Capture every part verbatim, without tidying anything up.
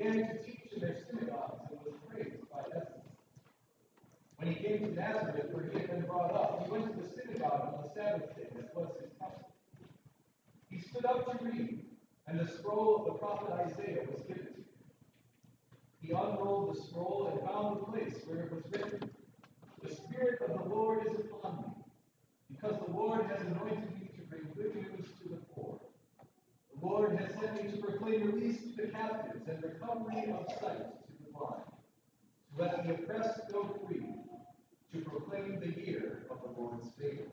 began to teach in their synagogues and was praised by everyone. When he came to Nazareth, where he had been brought up, he went to the synagogue on the Sabbath day, as was his custom. He stood up to read, and the scroll of the prophet Isaiah was given to him. He unrolled the scroll and found the place where it was written, "The Spirit of the Lord is upon me, because the Lord has anointed me to bring good news to the poor. The Lord has sent me to proclaim release to the captives and recovery of sight to the blind, to let the oppressed go free, to proclaim the year of the Lord's favor."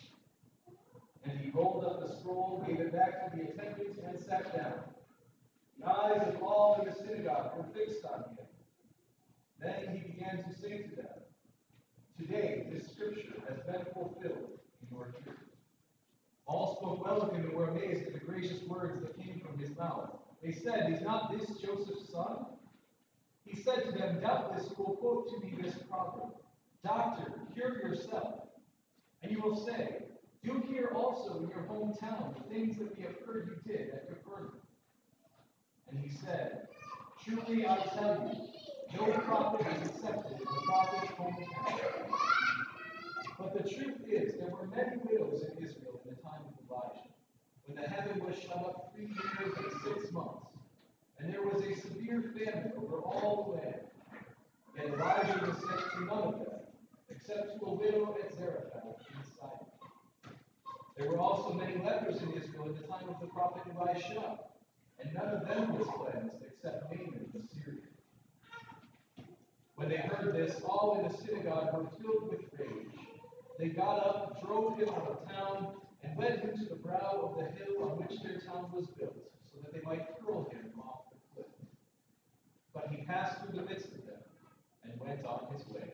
And he rolled up the scroll, gave it back to the attendant, and sat down. The eyes of all in the synagogue were fixed on him. Then he began to say to them, "Today this scripture has been fulfilled in your hearing." All spoke well of him and were amazed at the gracious words that came from his mouth. They said, "Is not this Joseph's son?" He said to them, "Doubtless you will quote to me this proverb, 'Doctor, cure yourself.' And you will say, 'Do here also in your hometown the things that we have heard you did at Capernaum.' And he said, 'Truly I tell you, no prophet is accepted in the prophet's hometown.' But the truth is, there were many widows in Israel in the time of Elijah, when the heaven was shut up three years and six months, and there was a severe famine over all the land. Yet Elijah was sent to none of them, except to a widow at Zarephath in Sidon. There were also many lepers in Israel in the time of the prophet Elisha, and none of them was cleansed except Naaman the Syrian." When they heard this, all in the synagogue were filled with rage. They got up, drove him out of town, and led him to the brow of the hill on which their town was built, so that they might hurl him off the cliff. But he passed through the midst of them and went on his way.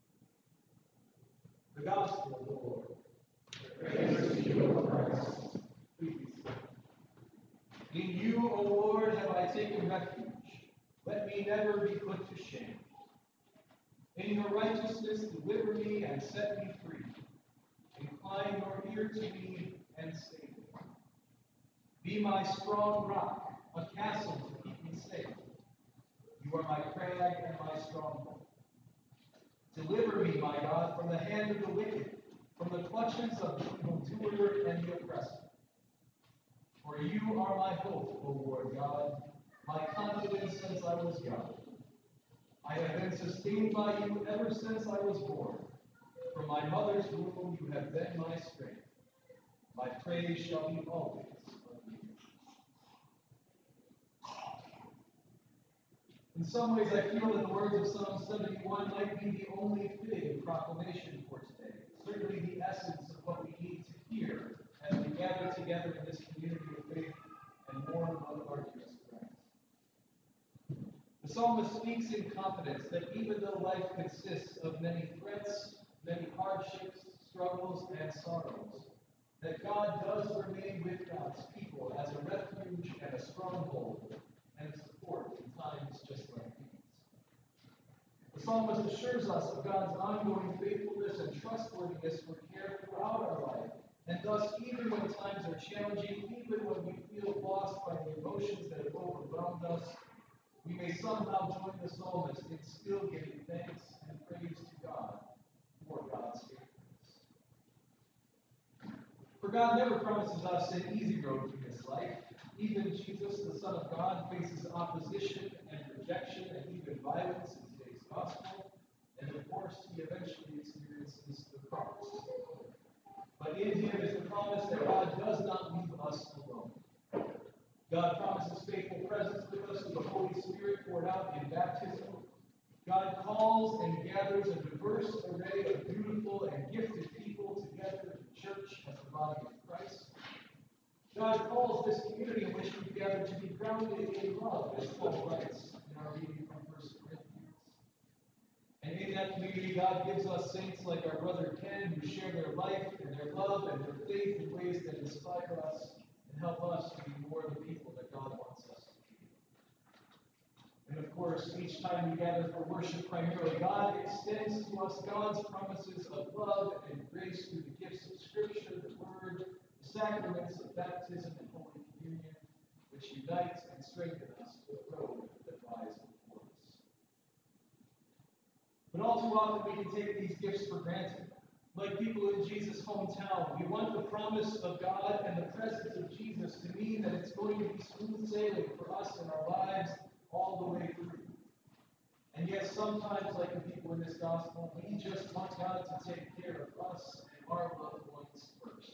The Gospel of the Lord. Praise to you, O Christ. Please be seated. In you, O Lord, have I taken refuge. Let me never be put to shame. In your righteousness, deliver me and set me free. Incline your ear to me and save me. Be my strong rock, a castle to keep me safe. You are my crag and my stronghold. Deliver me, my God, from the hand of the wicked, from the clutches of the evildoer and the oppressor. For you are my hope, O Lord God, my confidence since I was young. I have been sustained by you ever since I was born. From my mother's womb you have been my strength. My praise shall be always of you. In some ways, I feel that the words of Psalm seventy-one might be the only fitting proclamation for today. Certainly the essence of what we need to hear as we gather together in this community of faith and mourn one of our dearest friends. The psalmist speaks in confidence that even though life consists of many threats, many hardships, struggles, and sorrows, that God does remain with God's people as a refuge and a stronghold and support in times just like these. The psalmist assures us of God's ongoing faithfulness and trustworthiness for care throughout our life, and thus, even when times are challenging, even when we feel lost by the emotions that have overwhelmed us, we may somehow join the psalmist in still giving thanks and praise to God for God's faithfulness. For God never promises us an easy road through this life. Even Jesus, the Son of God, faces opposition and rejection and even violence in today's gospel, and of course, he eventually experiences the cross. But in him is the promise that God does not leave us alone. God promises faithful presence with us through the Holy Spirit poured out in baptism. God calls and gathers a diverse array of beautiful and gifted people together in the church as the body of Christ. God calls this community in which we gather to be grounded in love, as Paul writes in our reading from First Corinthians. And in that community, God gives us saints like our brother Ken, who share their life and their love and their faith in ways that inspire us and help us to be more the people that God wants us to be. And of course, each time we gather for worship primarily, God extends to us God's promises of love and grace through the gifts of Scripture, the Word, the sacraments of baptism and Holy Communion, which unite and strengthen us for the road that lies But all too often we can take these gifts for granted. Like people in Jesus' hometown, we want the promise of God and the presence of Jesus to mean that it's going to be smooth sailing for us in our lives all the way through. And yet sometimes, like the people in this gospel, we just want God to take care of us and our loved ones first.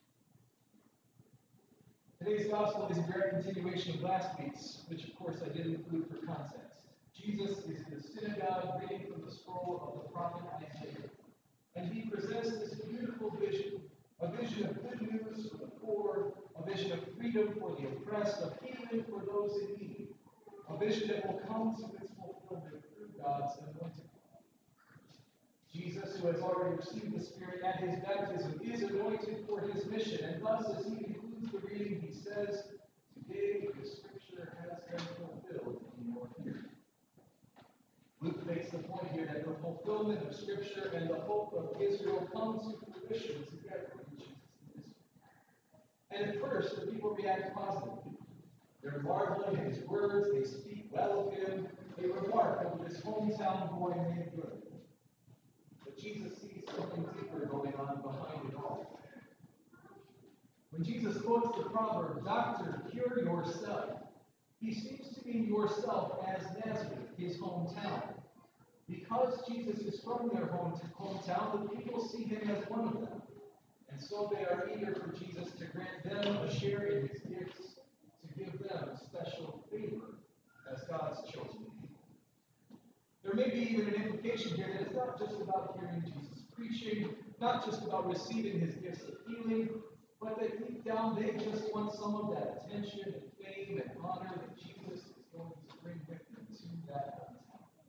Today's gospel is a direct continuation of last week's, which of course I did include for context. Jesus is in the synagogue reading from the scroll of the prophet Isaiah. And he presents this beautiful vision, a vision of good news for the poor, a vision of freedom for the oppressed, of healing for those in need, a vision that will come to its fulfillment through God's anointed one. Jesus, who has already received the Spirit at his baptism, is anointed for his mission, and thus, as he concludes the reading, he says, "Today the Scripture has been fulfilled in your hearing." Luke makes the point here that the fulfillment of Scripture and the hope of Israel come to fruition together in Jesus' ministry. And at first, the people react positively. They're marveling at his words, they speak well of him, they remark over this hometown boy made good. But Jesus sees something deeper going on behind it all. When Jesus quotes the proverb, "Doctor, cure yourself," he seems to mean yourself as Nazareth, his hometown. Because Jesus is from their home hometown, the people see him as one of them. And so they are eager for Jesus to grant them a share in his gifts, to give them special favor as God's chosen people. There may be even an implication here that it's not just about hearing Jesus preaching, not just about receiving his gifts of healing, but that deep down they just want some of that attention and fame and honor that Jesus is going to bring with him to that hometown.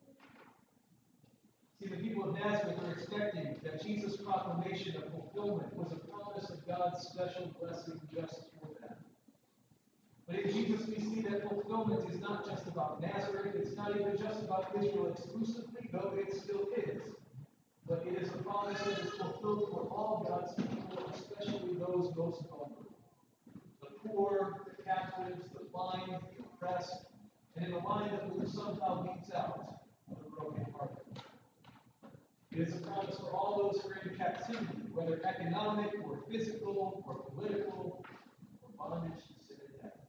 See, the people of Nazareth are expecting that Jesus' proclamation of fulfillment was a promise of God's special blessing just for them. But in Jesus, we see that fulfillment is not just about Nazareth, it's not even just about Israel exclusively, though it still is. But it is a promise that is fulfilled for all God's people, especially those most vulnerable. The poor, the captives, the blind, the oppressed, and in a line that will somehow leads out of the brokenhearted. It is a promise for all those who are in captivity, whether economic or physical or political or bondage to sin and death.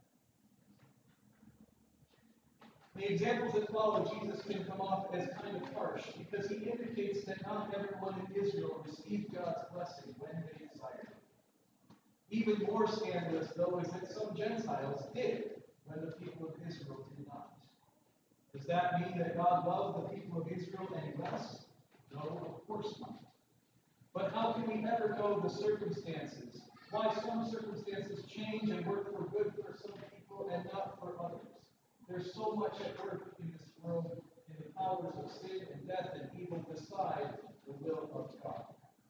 The examples that follow Jesus can come off as kind of harsh because he indicates that not everyone in Israel received God's blessing when they desired it. Even more scandalous, though, is that some Gentiles did when the people of Israel did not. Does that mean that God loved the people of Israel any less? No, of course not. But how can we ever know the circumstances? Why some circumstances change and work for good for some people and not for others? There's so much at work in this world in the powers of sin and death and evil beside the will of God.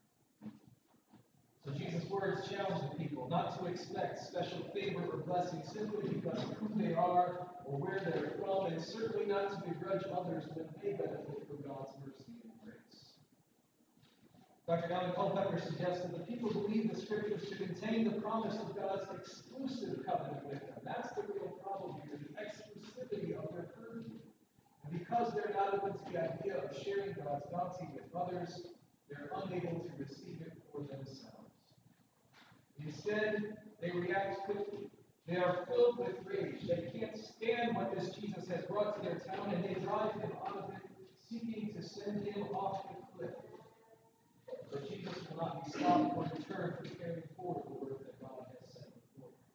So Jesus' words challenge the people not to expect special favor or blessing simply because of who they are or where they're from, and certainly not to begrudge others when they benefit from God's mercy and grace. Doctor Alan Culpepper suggests that the people believe the Scriptures to contain the promise of God's exclusive covenant with them. That's the real problem here, the exclusivity of their purview. And because they're not open to the idea of sharing God's bounty with others, they're unable to receive it for themselves. Instead, they react quickly. They are filled with rage. They can't stand what this Jesus has brought to their town, and they drive him out of it, seeking to send him off the cliff. But Jesus will not be stopped or deterred from carrying forward the word that God has set before him.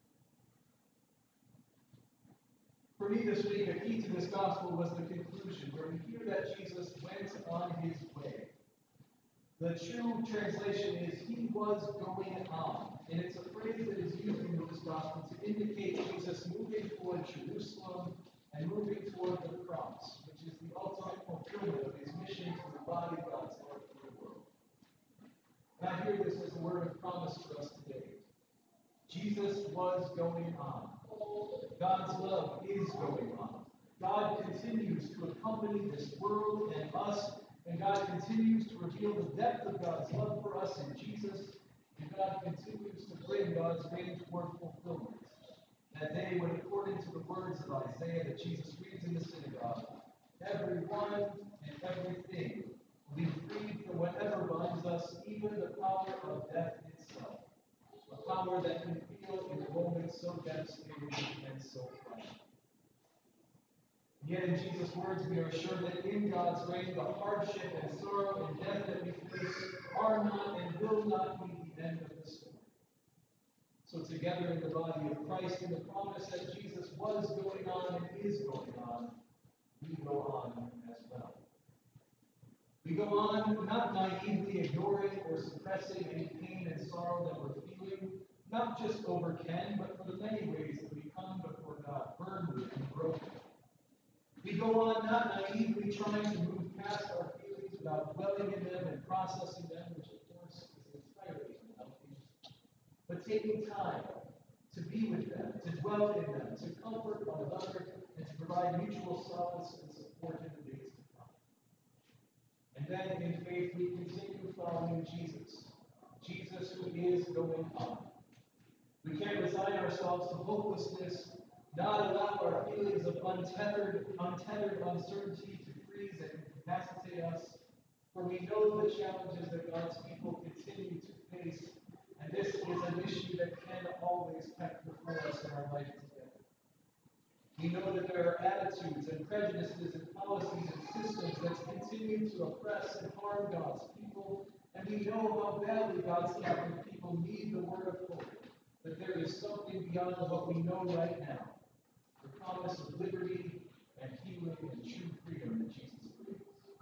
For me this week, a key to this gospel was the conclusion, where we hear that Jesus went on his way. The true translation is, he was going on. And it's a phrase that is used in Luke's gospel to indicate Jesus moving toward Jerusalem and moving toward the cross, which is the ultimate fulfillment of his mission to embody God's love for the world. And I hear this as a word of promise for us today. Jesus was going on. God's love is going on. God continues to accompany this world and us, and God continues to reveal the depth of God's love for us in Jesus, and God continues to bring God's reign toward fulfillment. That day when, according to the words of Isaiah that Jesus reads in the synagogue, everyone and everything to be freed from whatever binds us, even the power of death itself, a power that can feel in moments so devastating and so frightening. Yet in Jesus' words, we are sure that in God's reign, the hardship and sorrow and death that we face are not and will not be the end of the story. So together in the body of Christ, in the promise that Jesus was going on and is going on, we go on as well. We go on not naively ignoring or suppressing any pain and sorrow that we're feeling, not just over Ken, but for the many ways that we come before God, burned and broken. We go on not naively trying to move past our feelings without dwelling in them and processing them, which of course is entirely unhealthy, but taking time to be with them, to dwell in them, to comfort one another, and to provide mutual solace and support in the days to come. And then in faith we continue following Jesus, Jesus who is going on. We can't resign ourselves to hopelessness, not allow our feelings of untethered, untethered uncertainty to freeze and incapacitate us, for we know the challenges that God's people continue to face, and this is an issue that can always kept before us in our life together. We know that there are attitudes and prejudices and policies and systems that continue to oppress and harm God's people, and we know how badly God's Catholic people need the word of hope, that there is something beyond what we know right now. The promise of liberty and healing and true freedom that Jesus brings.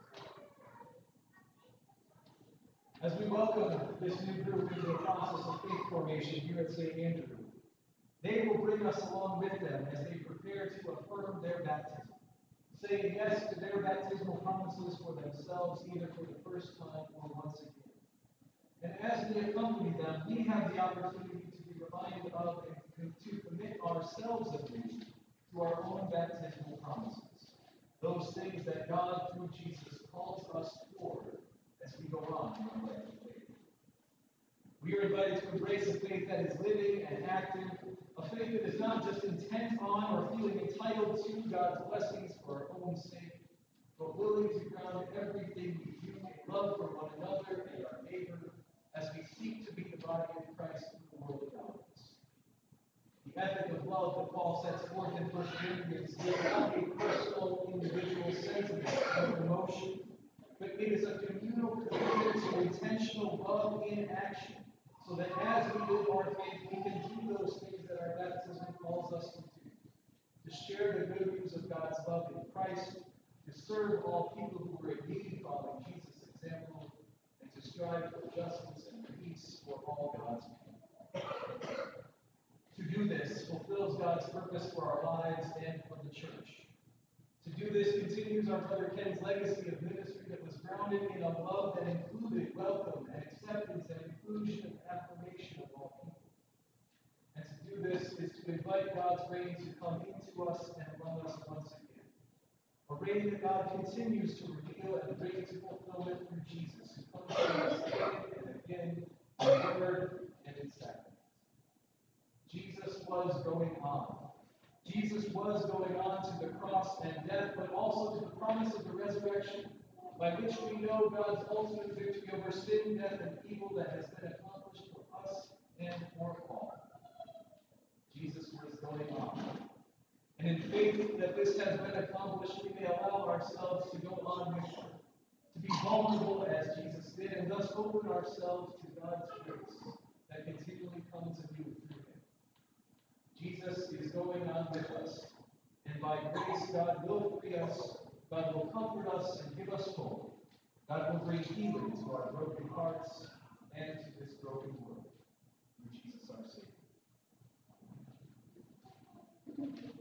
As we welcome this new group into the process of faith formation here at Saint Andrew, they will bring us along with them as they prepare to affirm their baptism, saying yes to their baptismal promises for themselves, either for the first time or once again. And as we accompany them, we have the opportunity to be reminded of and to commit ourselves anew to our own baptismal promises, those things that God, through Jesus, calls us toward as we go on in our life of faith. We are invited to embrace a faith that is living and active, a faith that is not just intent on or feeling entitled to God's blessings for our own sake, but willing to ground everything we do in love for one another and our neighbor as we seek to be the body of Christ in the world around us. The ethic of love that Paul sets forth in First Corinthians is not a personal, individual sentiment or emotion, but it is a communal commitment to intentional love in action, so that as we live our faith, we can do those things that our baptism calls us to do, to share the good news of God's love in Christ, to serve all people who are in need, following Jesus' example, and to strive for justice and peace for all God's people. To do this fulfills God's purpose for our lives and for the church. To do this continues our brother Ken's legacy of ministry that was grounded in a love that included welcome and acceptance and inclusion and affirmation of all people. And to do this is to invite God's reign to come into us and among us once again. A reign that God continues to reveal and bring to fulfillment through Jesus, who comes to us again and again in word and in sacrament. Jesus was going on. Jesus was going on to the cross and death, but also to the promise of the resurrection, by which we know God's ultimate victory over sin, death, and evil that has been accomplished for us and for all. Jesus was going on. And in faith that this has been accomplished, we may allow ourselves to go on with him, to be vulnerable as Jesus did, and thus open ourselves to God's grace that continually comes anew through him. Jesus is going on with us, and by grace God will free us, God will comfort us and give us hope. God will bring healing to our broken hearts and to this broken world. Through Jesus our Savior.